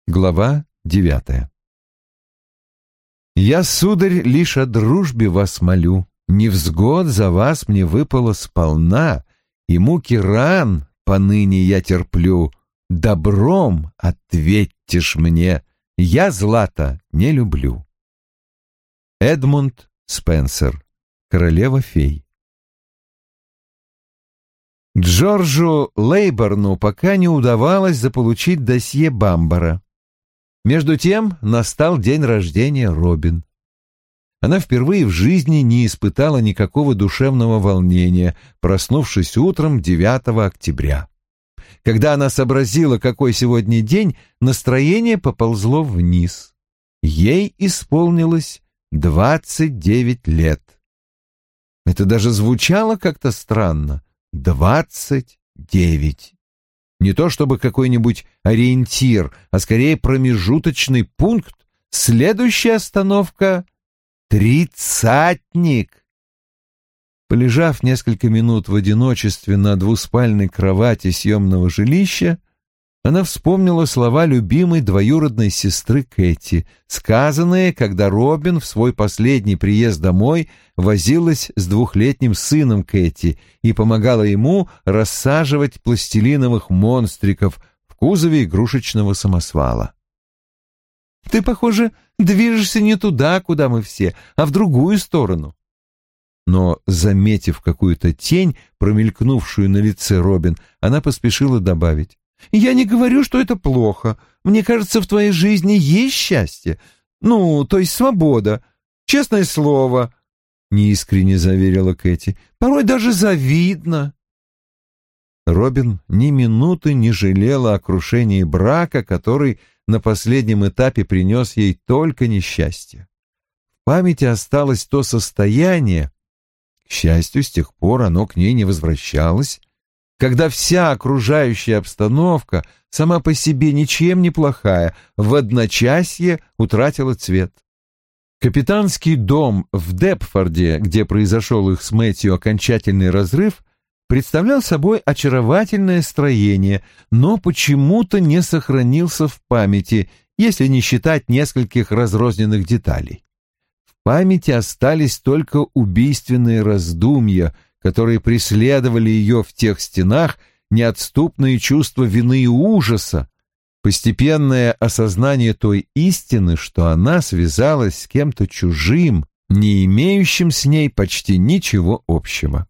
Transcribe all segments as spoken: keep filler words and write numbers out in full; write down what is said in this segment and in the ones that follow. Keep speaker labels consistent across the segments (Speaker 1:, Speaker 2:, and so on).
Speaker 1: Глава девятая. «Я, сударь, лишь о дружбе вас молю, невзгод за вас мне выпало сполна, и муки ран поныне я терплю. Добром ответьте ж мне, я злато не люблю». Эдмунд Спенсер, «Королева-фей». Джорджу Лейборну пока не удавалось заполучить досье Бамбара. Между тем настал день рождения Робин. Она впервые в жизни не испытала никакого душевного волнения, проснувшись утром девятого октября. Когда она сообразила, какой сегодня день, настроение поползло вниз. Ей исполнилось двадцать девять лет. Это даже звучало как-то странно. Двадцать девять. Не то чтобы какой-нибудь ориентир, а скорее промежуточный пункт. Следующая остановка — тридцатник. Полежав несколько минут в одиночестве на двуспальной кровати съемного жилища, она вспомнила слова любимой двоюродной сестры Кэти, сказанные, когда Робин в свой последний приезд домой возилась с двухлетним сыном Кэти и помогала ему рассаживать пластилиновых монстриков в кузове игрушечного самосвала. «Ты, похоже, движешься не туда, куда мы все, а в другую сторону». Но, заметив какую-то тень, промелькнувшую на лице Робин, она поспешила добавить: «Я не говорю, что это плохо. Мне кажется, в твоей жизни есть счастье. Ну, то есть свобода. Честное слово», — неискренне заверила Кэти. «Порой даже завидно». Робин ни минуты не жалела о крушении брака, который на последнем этапе принес ей только несчастье. В памяти осталось то состояние, к счастью, с тех пор оно к ней не возвращалось, когда вся окружающая обстановка, сама по себе ничем не плохая, в одночасье утратила цвет. Капитанский дом в Депфорде, где произошел их с Мэтью окончательный разрыв, представлял собой очаровательное строение, но почему-то не сохранился в памяти, если не считать нескольких разрозненных деталей. В памяти остались только убийственные раздумья, которые преследовали ее в тех стенах, неотступные чувства вины и ужаса, постепенное осознание той истины, что она связалась с кем-то чужим, не имеющим с ней почти ничего общего.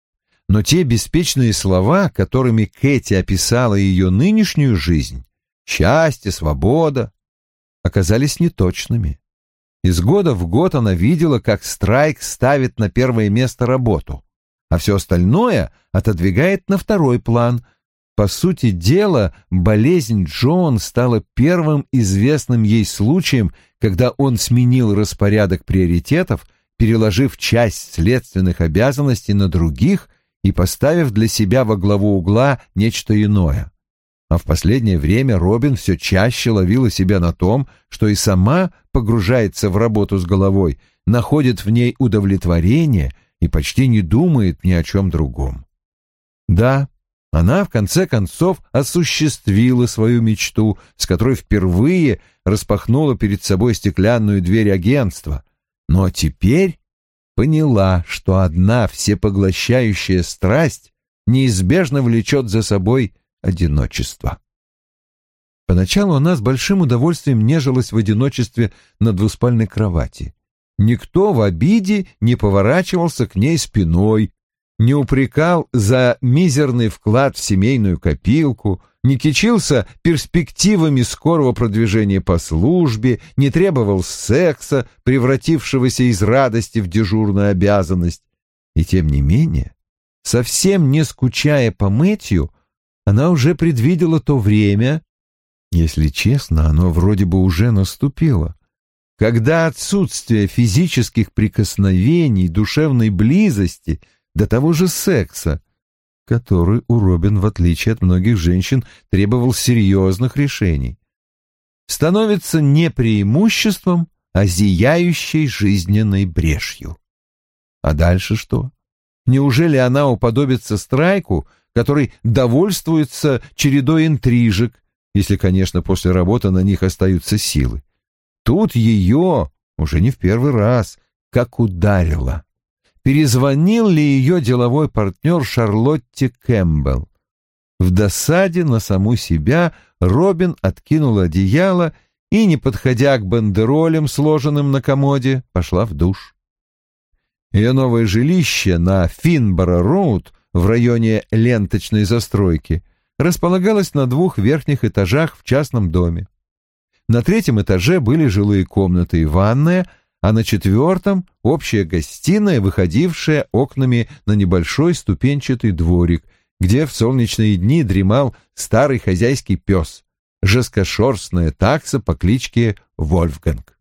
Speaker 1: Но те беспечные слова, которыми Кэти описала ее нынешнюю жизнь, счастье, свобода, оказались неточными. Из года в год она видела, как Страйк ставит на первое место работу, а все остальное отодвигает на второй план. По сути дела, болезнь Джон стала первым известным ей случаем, когда он сменил распорядок приоритетов, переложив часть следственных обязанностей на других и поставив для себя во главу угла нечто иное. А в последнее время Робин все чаще ловила себя на том, что и сама погружается в работу с головой, находит в ней удовлетворение и почти не думает ни о чем другом. Да, она в конце концов осуществила свою мечту, с которой впервые распахнула перед собой стеклянную дверь агентства, но теперь поняла, что одна всепоглощающая страсть неизбежно влечет за собой одиночество. Поначалу она с большим удовольствием нежилась в одиночестве на двуспальной кровати. Никто в обиде не поворачивался к ней спиной, не упрекал за мизерный вклад в семейную копилку, не кичился перспективами скорого продвижения по службе, не требовал секса, превратившегося из радости в дежурную обязанность. И тем не менее, совсем не скучая по Мэтью, она уже предвидела то время, если честно, оно вроде бы уже наступило, когда отсутствие физических прикосновений, душевной близости, до того же секса, который у Робин, в отличие от многих женщин, требовал серьезных решений, становится не преимуществом, а зияющей жизненной брешью. А дальше что? Неужели она уподобится Страйку, который довольствуется чередой интрижек, если, конечно, после работы на них остаются силы. Тут ее, уже не в первый раз, как ударило. Перезвонил ли ее деловой партнер Шарлотте Кэмпбелл? В досаде на саму себя Робин откинула одеяло и, не подходя к бандеролям, сложенным на комоде, пошла в душ. Ее новое жилище на Финборо-роуд в районе ленточной застройки располагалось на двух верхних этажах в частном доме. На третьем этаже были жилые комнаты и ванная, а на четвертом — общая гостиная, выходившая окнами на небольшой ступенчатый дворик, где в солнечные дни дремал старый хозяйский пес, жесткошерстная такса по кличке Вольфганг.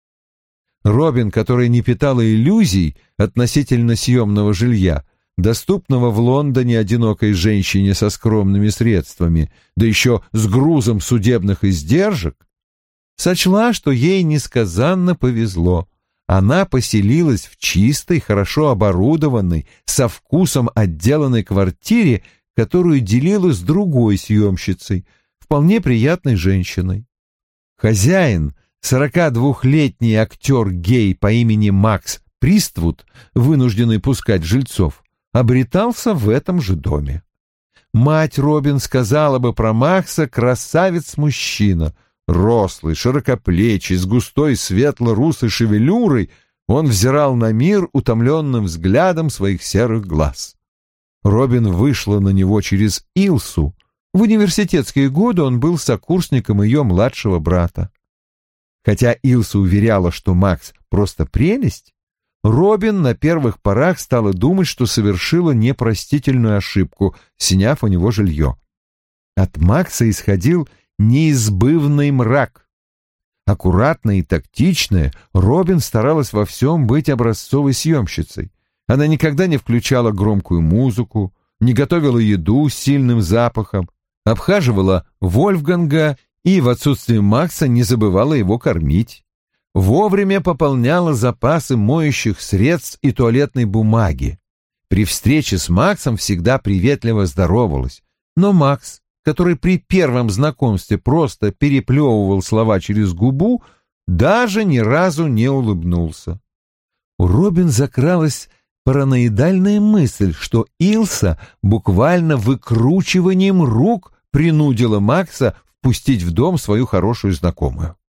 Speaker 1: Робин, которая не питала иллюзий относительно съемного жилья, доступного в Лондоне одинокой женщине со скромными средствами, да еще с грузом судебных издержек, сочла, что ей несказанно повезло. Она поселилась в чистой, хорошо оборудованной, со вкусом отделанной квартире, которую делила с другой съемщицей, вполне приятной женщиной. Хозяин, сорокадвухлетний актер-гей по имени Макс Приствуд, вынужденный пускать жильцов, обретался в этом же доме. Мать Робин сказала бы про Макса «красавец-мужчина». Рослый, широкоплечий, с густой светло-русой шевелюрой, он взирал на мир утомленным взглядом своих серых глаз. Робин вышла на него через Илсу. В университетские годы он был сокурсником ее младшего брата. Хотя Илса уверяла, что Макс просто прелесть, Робин на первых порах стала думать, что совершила непростительную ошибку, сняв у него жилье. От Макса исходил неизбывный мрак. Аккуратная и тактичная, Робин старалась во всем быть образцовой съемщицей. Она никогда не включала громкую музыку, не готовила еду с сильным запахом, обхаживала Вольфганга и в отсутствие Макса не забывала его кормить. Вовремя пополняла запасы моющих средств и туалетной бумаги. При встрече с Максом всегда приветливо здоровалась, но Макс, который при первом знакомстве просто переплевывал слова через губу, даже ни разу не улыбнулся. У Робин закралась параноидальная мысль, что Илса буквально выкручиванием рук принудила Макса впустить в дом свою хорошую знакомую.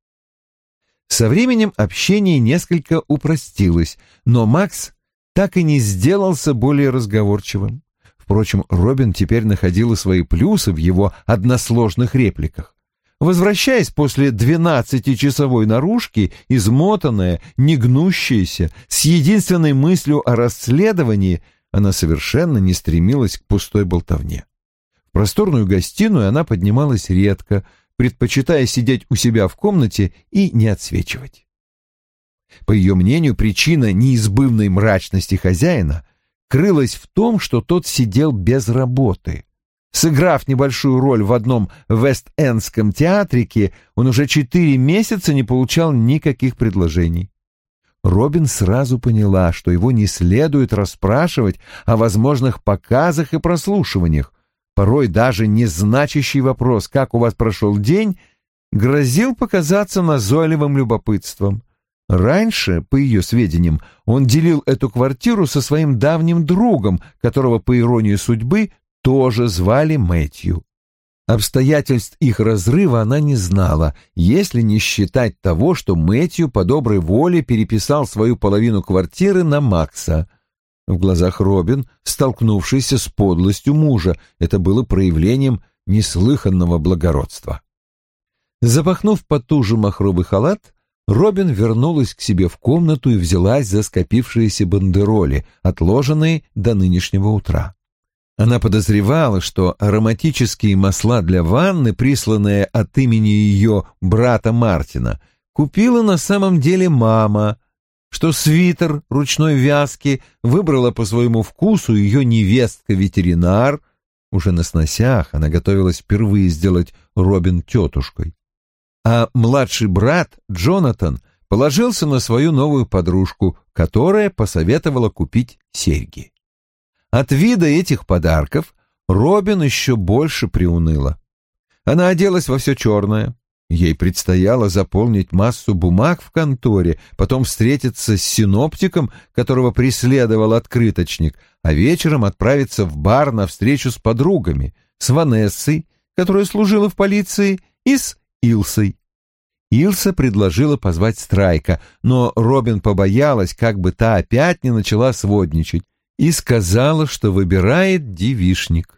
Speaker 1: Со временем общение несколько упростилось, но Макс так и не сделался более разговорчивым. Впрочем, Робин теперь находила свои плюсы в его односложных репликах. Возвращаясь после двенадцатичасовой наружки, измотанная, негнущаяся, с единственной мыслью о расследовании, она совершенно не стремилась к пустой болтовне. В просторную гостиную она поднималась редко, предпочитая сидеть у себя в комнате и не отсвечивать. По ее мнению, причина неизбывной мрачности хозяина крылась в том, что тот сидел без работы. Сыграв небольшую роль в одном вест-эндском театрике, он уже четыре месяца не получал никаких предложений. Робин сразу поняла, что его не следует расспрашивать о возможных показах и прослушиваниях. Порой даже незначащий вопрос «как у вас прошел день?» грозил показаться назойливым любопытством. Раньше, по ее сведениям, он делил эту квартиру со своим давним другом, которого, по иронии судьбы, тоже звали Мэтью. Обстоятельств их разрыва она не знала, если не считать того, что Мэтью по доброй воле переписал свою половину квартиры на Макса. В глазах Робин, столкнувшейся с подлостью мужа, это было проявлением неслыханного благородства. Запахнув потуже махровый халат, Робин вернулась к себе в комнату и взялась за скопившиеся бандероли, отложенные до нынешнего утра. Она подозревала, что ароматические масла для ванны, присланные от имени ее брата Мартина, купила на самом деле мама, что свитер ручной вязки выбрала по своему вкусу ее невестка-ветеринар. Уже на сносях она готовилась впервые сделать Робин тетушкой. А младший брат Джонатан положился на свою новую подружку, которая посоветовала купить серьги. От вида этих подарков Робин еще больше приуныла. Она оделась во все черное. Ей предстояло заполнить массу бумаг в конторе, потом встретиться с синоптиком, которого преследовал открыточник, а вечером отправиться в бар на встречу с подругами, с Ванессой, которая служила в полиции, и с Илсой. Илса предложила позвать Страйка, но Робин побоялась, как бы та опять не начала сводничать, и сказала, что выбирает девичник.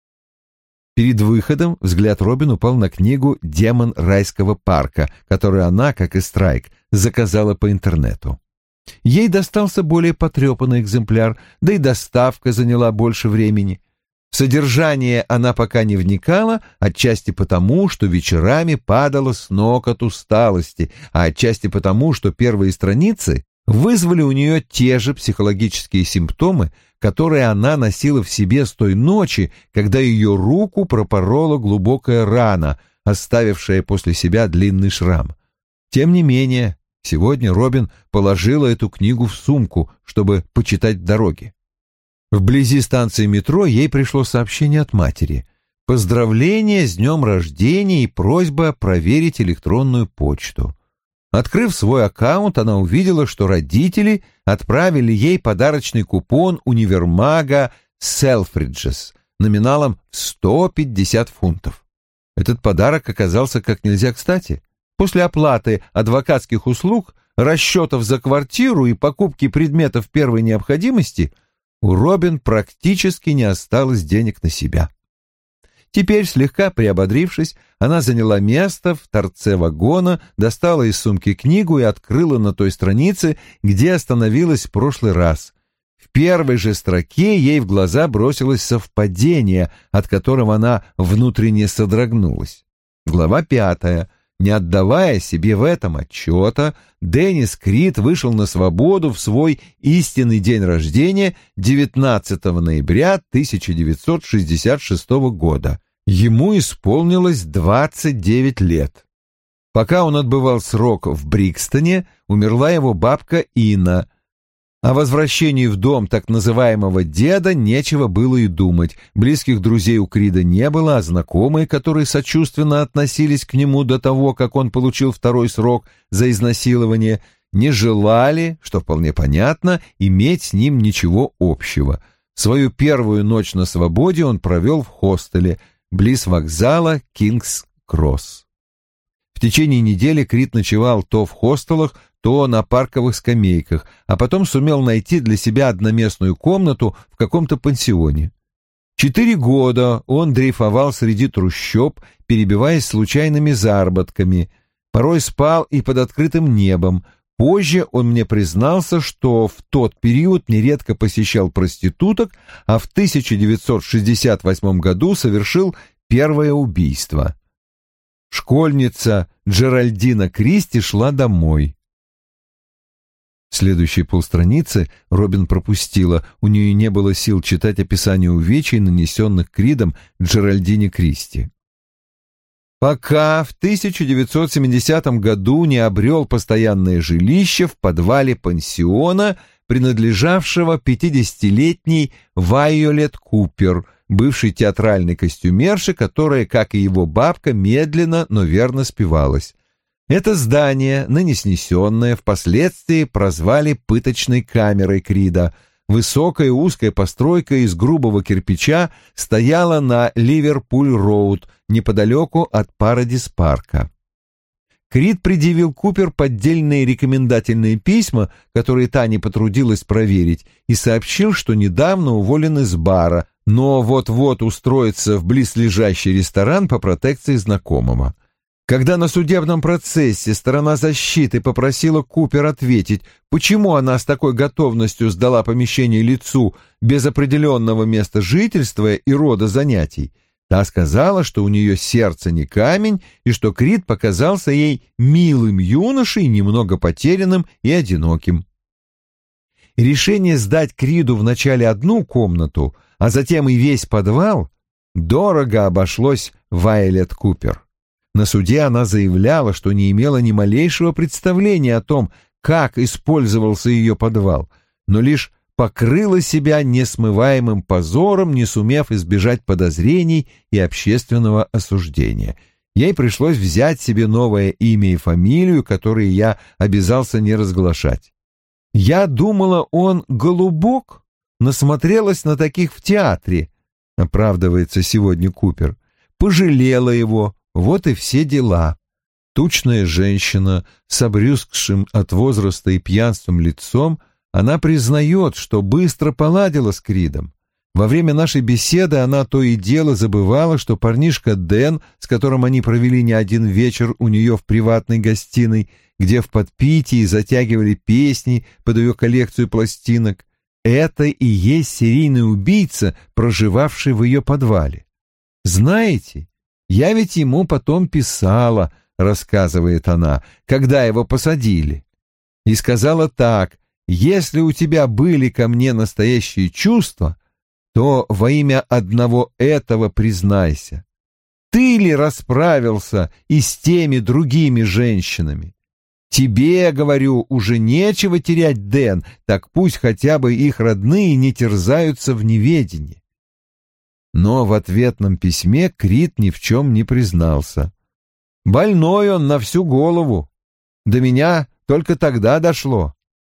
Speaker 1: Перед выходом взгляд Робин упал на книгу «Демон райского парка», которую она, как и Страйк, заказала по интернету. Ей достался более потрепанный экземпляр, да и доставка заняла больше времени. В содержание она пока не вникала, отчасти потому, что вечерами падала с ног от усталости, а отчасти потому, что первые страницы вызвали у нее те же психологические симптомы, которые она носила в себе с той ночи, когда ее руку пропорола глубокая рана, оставившая после себя длинный шрам. Тем не менее, сегодня Робин положила эту книгу в сумку, чтобы почитать в дороге. Вблизи станции метро ей пришло сообщение от матери. Поздравление с днем рождения и просьба проверить электронную почту. Открыв свой аккаунт, она увидела, что родители отправили ей подарочный купон универмага Селфриджес номиналом сто пятьдесят фунтов. Этот подарок оказался как нельзя кстати. После оплаты адвокатских услуг, расчетов за квартиру и покупки предметов первой необходимости у Робин практически не осталось денег на себя. Теперь, слегка приободрившись, она заняла место в торце вагона, достала из сумки книгу и открыла на той странице, где остановилась в прошлый раз. В первой же строке ей в глаза бросилось совпадение, от которого она внутренне содрогнулась. Глава пятая. Не отдавая себе в этом отчета, Деннис Крид вышел на свободу в свой истинный день рождения девятнадцатого ноября тысяча девятьсот шестьдесят шестого года. Ему исполнилось двадцать девять лет. Пока он отбывал срок в Брикстоне, умерла его бабка Инна. О возвращении в дом так называемого деда нечего было и думать. Близких друзей у Крида не было, а знакомые, которые сочувственно относились к нему до того, как он получил второй срок за изнасилование, не желали, что вполне понятно, иметь с ним ничего общего. Свою первую ночь на свободе он провел в хостеле, близ вокзала Кингс-Кросс. В течение недели Крид ночевал то в хостелах, то на парковых скамейках, а потом сумел найти для себя одноместную комнату в каком-то пансионе. Четыре года он дрейфовал среди трущоб, перебиваясь случайными заработками, порой спал и под открытым небом. Позже он мне признался, что в тот период нередко посещал проституток, а в тысяча девятьсот шестьдесят восьмом году совершил первое убийство. Школьница Джеральдина Кристи шла домой. Следующие полстраницы Робин пропустила, у нее не было сил читать описание увечий, нанесенных Кридом Джеральдине Кристи. Пока в тысяча девятьсот семидесятом году не обрел постоянное жилище в подвале пансиона, принадлежавшего пятидесятилетней Вайолет Купер, бывшей театральной костюмерши, которая, как и его бабка, медленно, но верно спивалась. Это здание, ныне снесенное, впоследствии прозвали пыточной камерой Крида. Высокая узкая постройка из грубого кирпича стояла на Ливерпуль-роуд, неподалеку от Парадис-парка. Крид предъявил Купер поддельные рекомендательные письма, которые та не потрудилась проверить, и сообщил, что недавно уволен из бара, но вот-вот устроится в близлежащий ресторан по протекции знакомого. Когда на судебном процессе сторона защиты попросила Купер ответить, почему она с такой готовностью сдала помещение лицу без определенного места жительства и рода занятий, та сказала, что у нее сердце не камень и что Крид показался ей милым юношей, немного потерянным и одиноким. Решение сдать Криду вначале одну комнату, а затем и весь подвал, дорого обошлось Вайолет Купер. На суде она заявляла, что не имела ни малейшего представления о том, как использовался ее подвал, но лишь покрыла себя несмываемым позором, не сумев избежать подозрений и общественного осуждения. Ей пришлось взять себе новое имя и фамилию, которые я обязался не разглашать. Я думала, он голубок, насмотрелась на таких в театре, оправдывается сегодня Купер. Пожалела его, вот и все дела. Тучная женщина с обрюзгшим от возраста и пьянством лицом, она признает, что быстро поладила с Кридом. Во время нашей беседы она то и дело забывала, что парнишка Дэн, с которым они провели не один вечер у нее в приватной гостиной, где в подпитии затягивали песни под ее коллекцию пластинок, это и есть серийный убийца, проживавший в ее подвале. «Знаете, я ведь ему потом писала», — рассказывает она, — «когда его посадили. И сказала так: если у тебя были ко мне настоящие чувства, то во имя одного этого признайся. Ты ли расправился и с теми другими женщинами? Тебе, говорю, уже нечего терять, Дэн, так пусть хотя бы их родные не терзаются в неведении». Но в ответном письме Крид ни в чем не признался. Больной он на всю голову. До меня только тогда дошло.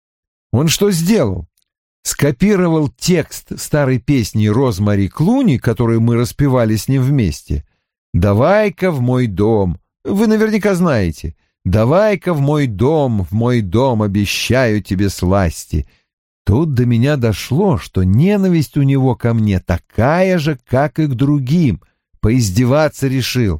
Speaker 1: Он что сделал? Скопировал текст старой песни Розмари Клуни, которую мы распевали с ним вместе. «Давай-ка в мой дом». Вы наверняка знаете. «Давай-ка в мой дом, в мой дом, обещаю тебе сласти». Тут до меня дошло, что ненависть у него ко мне такая же, как и к другим. Поиздеваться решил.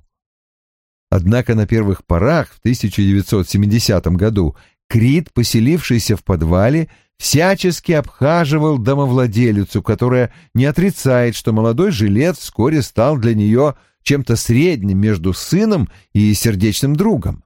Speaker 1: Однако на первых порах в тысяча девятьсот семидесятом году Крид, поселившийся в подвале, всячески обхаживал домовладелицу, которая не отрицает, что молодой жилец вскоре стал для нее чем-то средним между сыном и сердечным другом.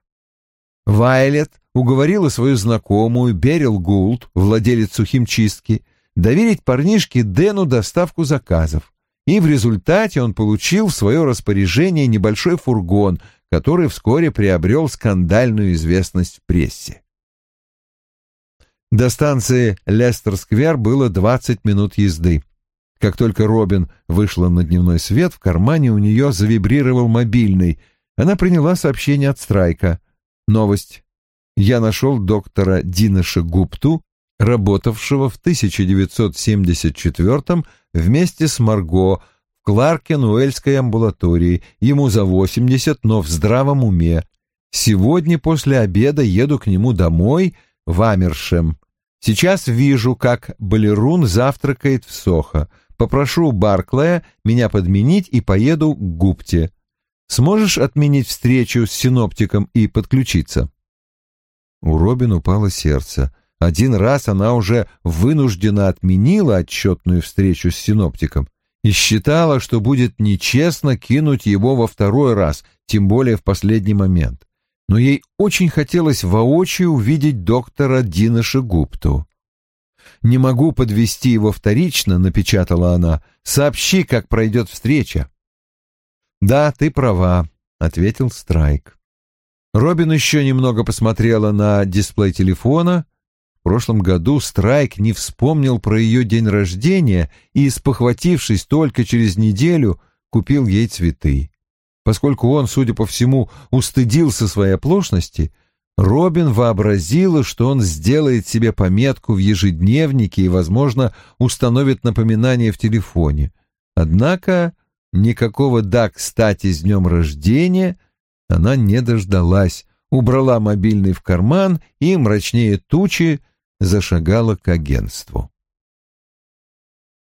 Speaker 1: Вайлет уговорила свою знакомую Берил Гулд, владелицу химчистки, доверить парнишке Дэну доставку заказов, и в результате он получил в свое распоряжение небольшой фургон, который вскоре приобрел скандальную известность в прессе. До станции Лестер-сквер было двадцать минут езды. Как только Робин вышла на дневной свет, в кармане у нее завибрировал мобильный. Она приняла сообщение от Страйка. Новость. Я нашел доктора Динаша Гупту, работавшего в тысяча девятьсот семьдесят четвёртом вместе с Марго в Кларкен-Уэльской амбулатории. Ему за восемьдесят, но в здравом уме. Сегодня после обеда еду к нему домой в Амершем. Сейчас вижу, как балерун завтракает в Сохо. Попрошу Барклая меня подменить и поеду к Гупте. Сможешь отменить встречу с синоптиком и подключиться?» У Робин упало сердце. Один раз она уже вынужденно отменила отчетную встречу с синоптиком и считала, что будет нечестно кинуть его во второй раз, тем более в последний момент. Но ей очень хотелось воочию увидеть доктора Динаша Гупту. «Не могу подвести его вторично», — напечатала она. «Сообщи, как пройдет встреча». «Да, ты права», — ответил Страйк. Робин еще немного посмотрела на дисплей телефона. В прошлом году Страйк не вспомнил про ее день рождения и, спохватившись только через неделю, купил ей цветы. Поскольку он, судя по всему, устыдился своей оплошности, Робин вообразила, что он сделает себе пометку в ежедневнике и, возможно, установит напоминание в телефоне. Однако никакого «да, кстати, с днем рождения» она не дождалась, убрала мобильный в карман и, мрачнее тучи, зашагала к агентству.